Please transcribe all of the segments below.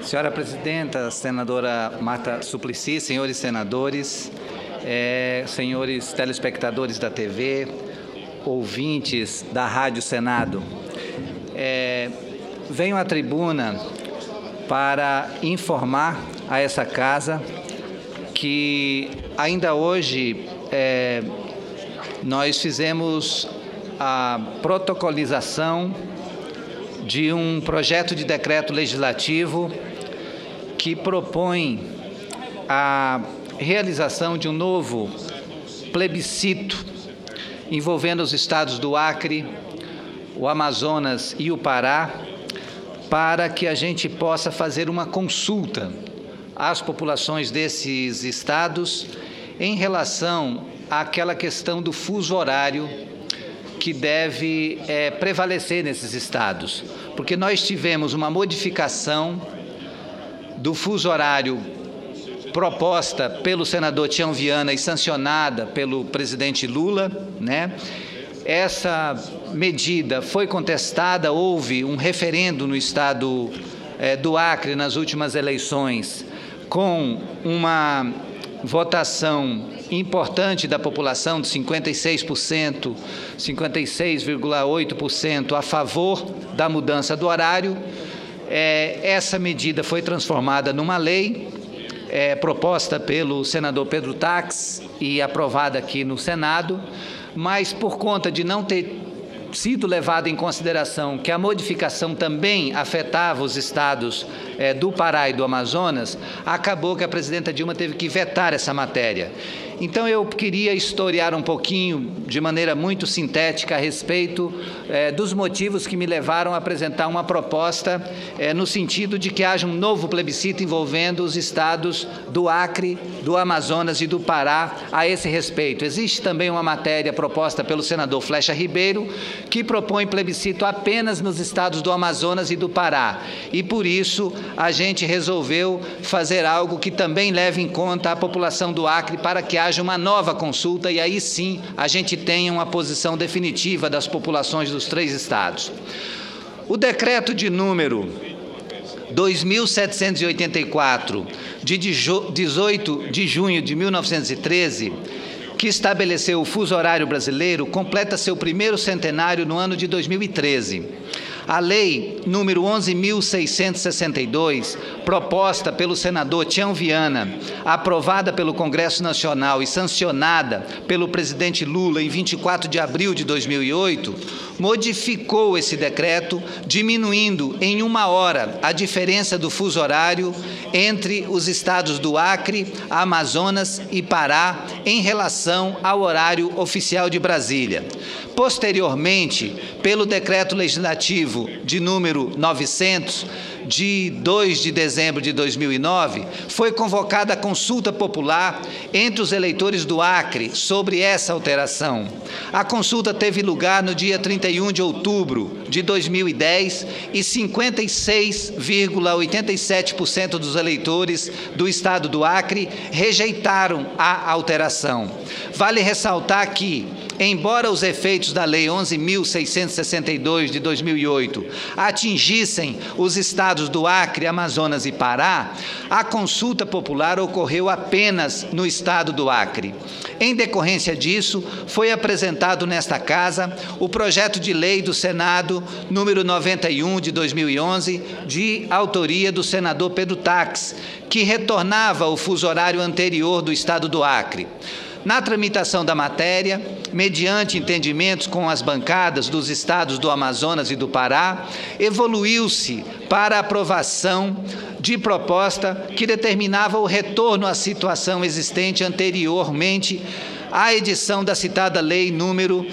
Senhora Presidenta, Senadora Marta Suplicy, senhores senadores, senhores telespectadores da TV, ouvintes da Rádio Senado, venho à tribuna para informar a essa casa que ainda hoje nós fizemos a protocolização de um projeto de decreto legislativo que propõe a realização de um novo plebiscito envolvendo os estados do Acre, o Amazonas e o Pará, para que a gente possa fazer uma consulta às populações desses estados em relação àquela questão do fuso horário que deve prevalecer nesses estados, porque nós tivemos uma modificação do fuso horário proposta pelo senador Tião Viana e sancionada pelo presidente Lula, né? Essa medida foi contestada, houve um referendo no estado do Acre nas últimas eleições, com uma votação importante da população, de 56%, 56,8% a favor da mudança do horário. Essa medida foi transformada numa lei, proposta pelo senador Pedro Tax e aprovada aqui no Senado, mas por conta de não ter sido levado em consideração que a modificação também afetava os estados do Pará e do Amazonas, acabou que a presidenta Dilma teve que vetar essa matéria. Então, eu queria historiar um pouquinho, de maneira muito sintética, a respeito dos motivos que me levaram a apresentar uma proposta no sentido de que haja um novo plebiscito envolvendo os estados do Acre, do Amazonas e do Pará a esse respeito. Existe também uma matéria proposta pelo senador Flecha Ribeiro, que propõe plebiscito apenas nos estados do Amazonas e do Pará. E, por isso, a gente resolveu fazer algo que também leve em conta a população do Acre para que haja uma nova consulta e aí sim a gente tenha uma posição definitiva das populações dos três estados. O decreto de número 2.784, de 18 de junho de 1913, que estabeleceu o fuso horário brasileiro, completa seu primeiro centenário no ano de 2013. A lei número 11.662, proposta pelo senador Tião Viana, aprovada pelo Congresso Nacional e sancionada pelo presidente Lula em 24 de abril de 2008, modificou esse decreto, diminuindo em 1 hora a diferença do fuso horário entre os estados do Acre, Amazonas e Pará em relação ao horário oficial de Brasília. Posteriormente, pelo decreto legislativo de número 900, de 2 de dezembro de 2009, foi convocada a consulta popular entre os eleitores do Acre sobre essa alteração. A consulta teve lugar no dia 31 de outubro de 2010 e 56,87% dos eleitores do estado do Acre rejeitaram a alteração. Vale ressaltar que, embora os efeitos da Lei 11.662 de 2008 atingissem os estados do Acre, Amazonas e Pará, a consulta popular ocorreu apenas no estado do Acre. Em decorrência disso, foi apresentado nesta casa o projeto de lei do Senado número 91 de 2011, de autoria do senador Pedro Tax, que retornava o fuso horário anterior do estado do Acre. Na tramitação da matéria, mediante entendimentos com as bancadas dos estados do Amazonas e do Pará, evoluiu-se para a aprovação de proposta que determinava o retorno à situação existente anteriormente à edição da citada Lei número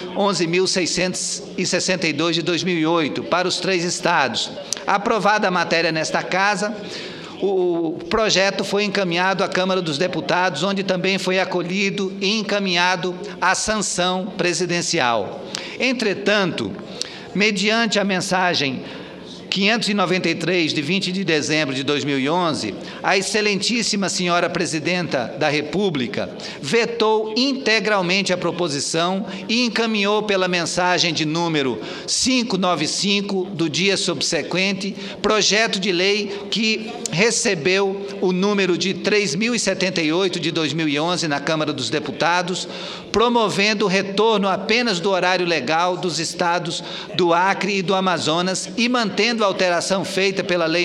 11.662 de 2008 para os três estados. Aprovada a matéria nesta casa, o projeto foi encaminhado à Câmara dos Deputados, onde também foi acolhido e encaminhado à sanção presidencial. Entretanto, mediante a mensagem 593, de 20 de dezembro de 2011, a excelentíssima senhora Presidenta da República vetou integralmente a proposição e encaminhou pela mensagem de número 595 do dia subsequente, projeto de lei que recebeu o número de 3078 de 2011 na Câmara dos Deputados, promovendo o retorno apenas do horário legal dos estados do Acre e do Amazonas e mantendo a alteração feita pela Lei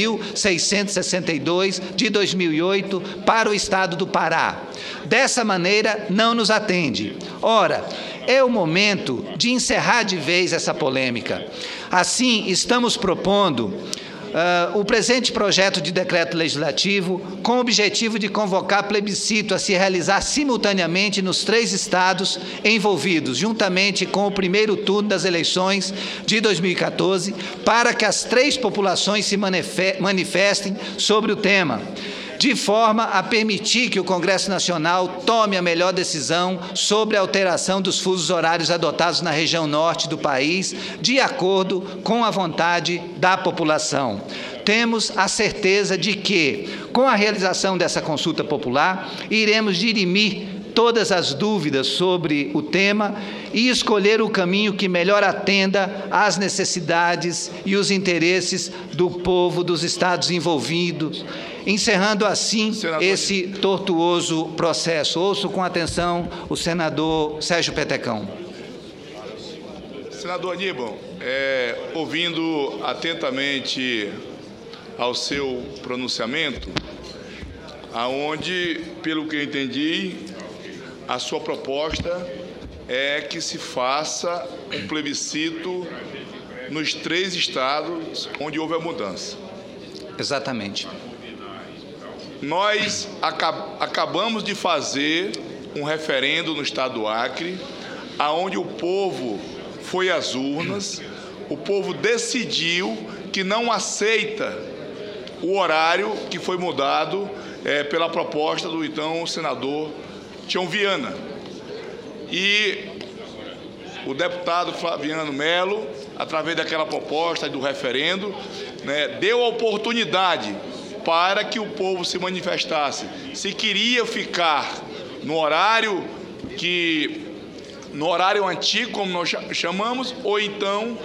11.662 de 2008 para o estado do Pará. Dessa maneira, não nos atende. Ora, é o momento de encerrar de vez essa polêmica. Assim, estamos propondo o presente projeto de decreto legislativo com o objetivo de convocar plebiscito a se realizar simultaneamente nos 3 estados envolvidos, juntamente com o primeiro turno das eleições de 2014, para que as 3 populações se manifestem sobre o tema, de forma a permitir que o Congresso Nacional tome a melhor decisão sobre a alteração dos fusos horários adotados na região norte do país, de acordo com a vontade da população. Temos a certeza de que, com a realização dessa consulta popular, iremos dirimir todas as dúvidas sobre o tema e escolher o caminho que melhor atenda às necessidades e os interesses do povo dos estados envolvidos, encerrando assim esse tortuoso processo. Ouço com atenção o senador Sérgio Petecão. Senador Aníbal, ouvindo atentamente ao seu pronunciamento, aonde, pelo que eu entendi, a sua proposta é que se faça um plebiscito nos 3 estados onde houve a mudança. Exatamente. Nós acabamos de fazer um referendo no estado do Acre, aonde o povo foi às urnas, o povo decidiu que não aceita o horário que foi mudado pela proposta do então senador Tião Viana. E o deputado Flaviano Melo, através daquela proposta do referendo, deu a oportunidade para que o povo se manifestasse se queria ficar no horário antigo, como nós chamamos, ou então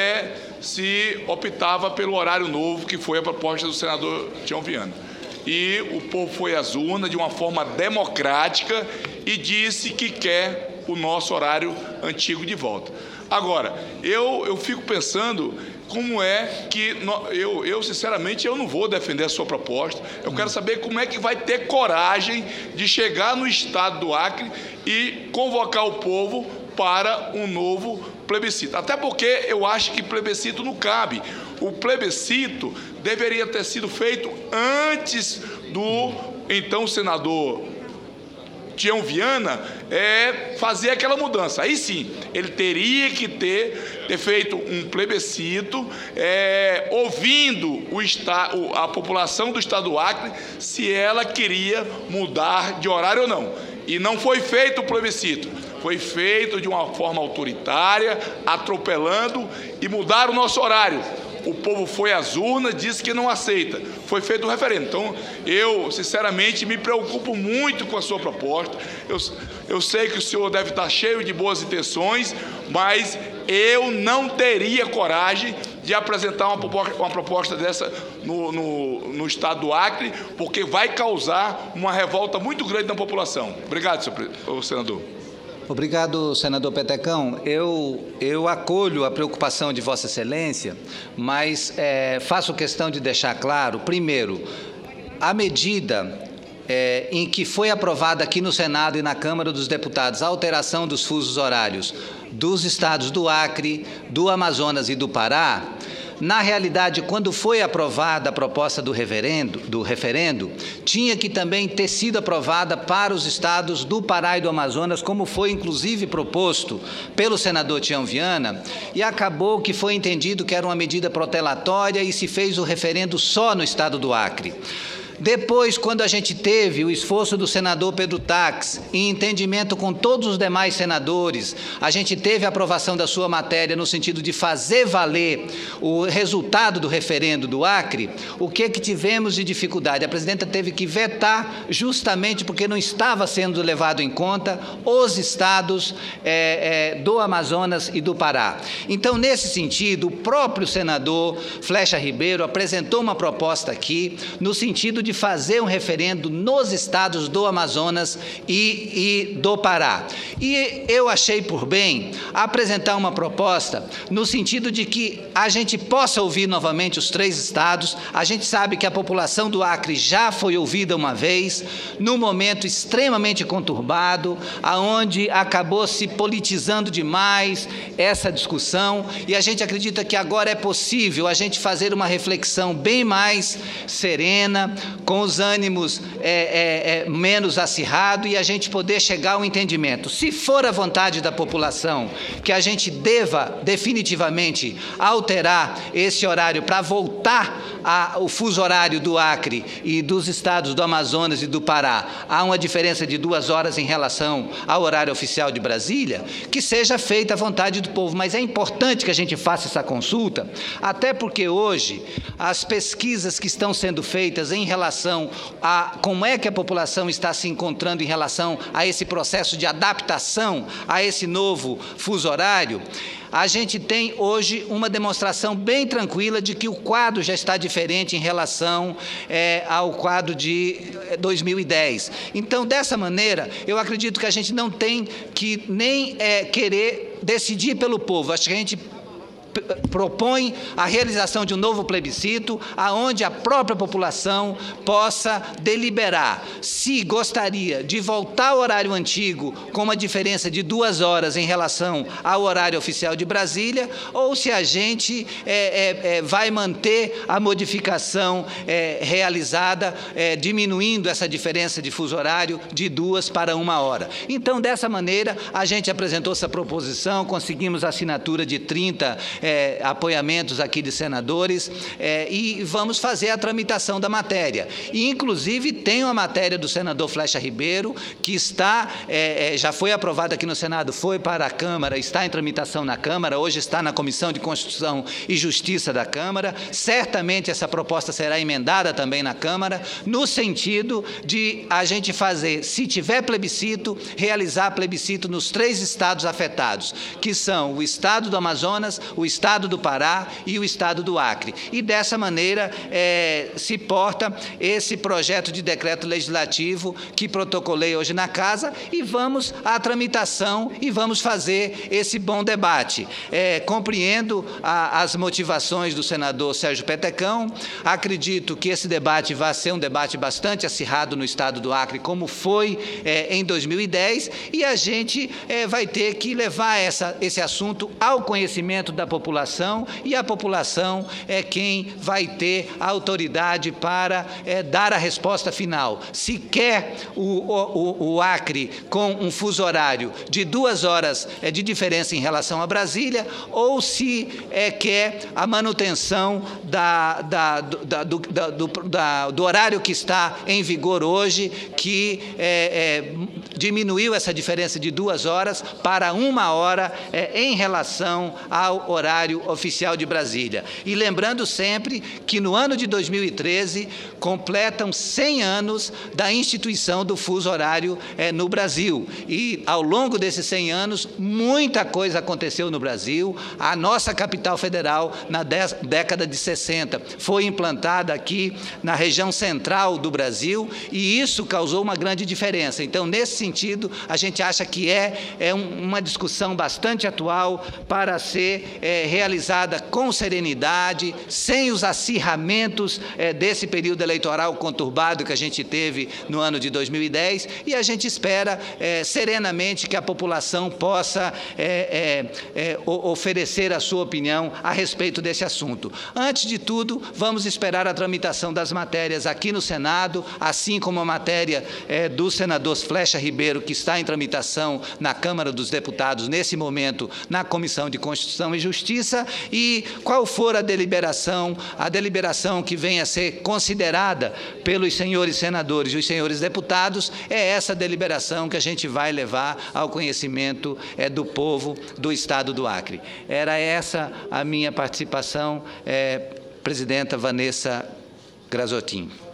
se optava pelo horário novo, que foi a proposta do senador Tião Viana. E o povo foi às urnas de uma forma democrática e disse que quer o nosso horário antigo de volta. Agora, eu fico pensando como é que eu sinceramente, eu não vou defender a sua proposta. Eu quero saber como é que vai ter coragem de chegar no estado do Acre e convocar o povo para um novo plebiscito. Até porque eu acho que plebiscito não cabe. O plebiscito deveria ter sido feito antes do então senador Tião Viana fazer aquela mudança. Aí sim, ele teria que ter feito um plebiscito, ouvindo a população do estado do Acre se ela queria mudar de horário ou não. E não foi feito o plebiscito. Foi feito de uma forma autoritária, atropelando e mudaram o nosso horário. O povo foi às urnas, disse que não aceita. Foi feito o referendo. Então, eu, sinceramente, me preocupo muito com a sua proposta. Eu sei que o senhor deve estar cheio de boas intenções, mas eu não teria coragem de apresentar uma proposta dessa no estado do Acre, porque vai causar uma revolta muito grande na população. Obrigado, senhor senador. Obrigado, senador Petecão. Eu acolho a preocupação de Vossa Excelência, mas faço questão de deixar claro, primeiro, a medida em que foi aprovada aqui no Senado e na Câmara dos Deputados a alteração dos fusos horários dos estados do Acre, do Amazonas e do Pará, na realidade, quando foi aprovada a proposta do referendo, tinha que também ter sido aprovada para os estados do Pará e do Amazonas, como foi inclusive proposto pelo senador Tião Viana, e acabou que foi entendido que era uma medida protelatória e se fez o referendo só no estado do Acre. Depois, quando a gente teve o esforço do senador Pedro Tax, em entendimento com todos os demais senadores, a gente teve a aprovação da sua matéria no sentido de fazer valer o resultado do referendo do Acre. O que tivemos de dificuldade? A presidenta teve que vetar justamente porque não estava sendo levado em conta os estados do Amazonas e do Pará. Então, nesse sentido, o próprio senador Flecha Ribeiro apresentou uma proposta aqui no sentido de fazer um referendo nos estados do Amazonas e do Pará. E eu achei por bem apresentar uma proposta no sentido de que a gente possa ouvir novamente os 3 estados. A gente sabe que a população do Acre já foi ouvida uma vez, num momento extremamente conturbado, aonde acabou se politizando demais essa discussão, e a gente acredita que agora é possível a gente fazer uma reflexão bem mais serena, com os ânimos menos acirrados, e a gente poder chegar ao entendimento. Se for a vontade da população que a gente deva definitivamente alterar esse horário para voltar ao fuso horário do Acre e dos estados do Amazonas e do Pará, há uma diferença de 2 horas em relação ao horário oficial de Brasília, que seja feita a vontade do povo. Mas é importante que a gente faça essa consulta, até porque hoje as pesquisas que estão sendo feitas em relação a como é que a população está se encontrando em relação a esse processo de adaptação a esse novo fuso horário, a gente tem hoje uma demonstração bem tranquila de que o quadro já está diferente em relação ao quadro de 2010. Então, dessa maneira, eu acredito que a gente não tem que nem querer decidir pelo povo. Acho que a gente propõe a realização de um novo plebiscito, aonde a própria população possa deliberar se gostaria de voltar ao horário antigo com uma diferença de 2 horas em relação ao horário oficial de Brasília, ou se a gente vai manter a modificação realizada, diminuindo essa diferença de fuso horário de 2 para 1 hora. Então, dessa maneira, a gente apresentou essa proposição, conseguimos a assinatura de 30 apoiamentos aqui de senadores, e vamos fazer a tramitação da matéria. E, inclusive, tem uma matéria do senador Flecha Ribeiro, que já foi aprovada aqui no Senado, foi para a Câmara, está em tramitação na Câmara, hoje está na Comissão de Constituição e Justiça da Câmara. Certamente essa proposta será emendada também na Câmara, no sentido de a gente fazer, se tiver plebiscito, realizar plebiscito nos 3 estados afetados, que são o estado do Amazonas, o estado do Pará e o estado do Acre. E dessa maneira se porta esse projeto de decreto legislativo que protocolei hoje na Casa, e vamos à tramitação e vamos fazer esse bom debate. Compreendo as motivações do senador Sérgio Petecão, acredito que esse debate vai ser um debate bastante acirrado no estado do Acre, como foi em 2010, e a gente vai ter que levar esse assunto ao conhecimento da população, e a população é quem vai ter a autoridade para dar a resposta final. Se quer o Acre com um fuso horário de 2 horas de diferença em relação a Brasília, ou se quer a manutenção do horário que está em vigor hoje, que diminuiu essa diferença de 2 horas para 1 hora em relação ao horário oficial de Brasília. E lembrando sempre que no ano de 2013 completam 100 anos da instituição do fuso horário no Brasil. E ao longo desses 100 anos, muita coisa aconteceu no Brasil. A nossa capital federal, na década de 60, foi implantada aqui na região central do Brasil, e isso causou uma grande diferença. Então, nesse sentido, a gente acha que é uma discussão bastante atual para ser realizada com serenidade, sem os acirramentos desse período eleitoral conturbado que a gente teve no ano de 2010, e a gente espera serenamente que a população possa oferecer a sua opinião a respeito desse assunto. Antes de tudo, vamos esperar a tramitação das matérias aqui no Senado, assim como a matéria do senador Flecha Ribeiro, que está em tramitação na Câmara dos Deputados, nesse momento, na Comissão de Constituição e Justiça. Justiça, e qual for a deliberação que venha a ser considerada pelos senhores senadores e os senhores deputados, é essa deliberação que a gente vai levar ao conhecimento do povo do Estado do Acre. Era essa a minha participação, presidenta Vanessa Grazottin.